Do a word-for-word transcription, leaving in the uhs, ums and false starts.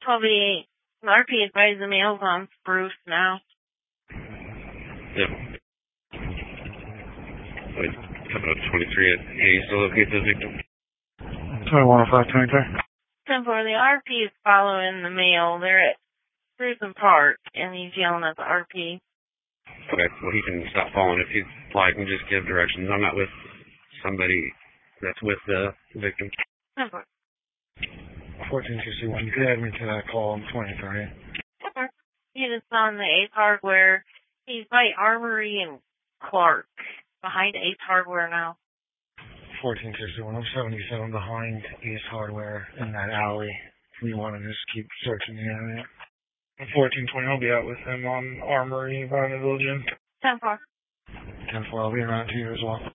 twelve eighty-eight. The R P advised the mail's on Spruce now. Yep. Wait, how about twenty-three at eighty still locate the victim? twenty-one oh five twenty-three. ten four, the R P is following the mail. They're at Spruce and Park, and he's yelling at the R P. Okay, well, he can stop following if he'd like and just give directions. I'm not with somebody that's with the victim. ten four. fourteen sixty-one, you could add me to that call on twenty-three. ten four. He is on the Ace Hardware. He's by Armory and Clark, behind Ace Hardware now. fourteen sixty-one, I'm seventy-seven behind Ace Hardware in that alley. If you want to just keep searching the area. fourteen twenty, I'll be out with him on Armory by the Village Inn. ten four. ten four, I'll be around to you as well.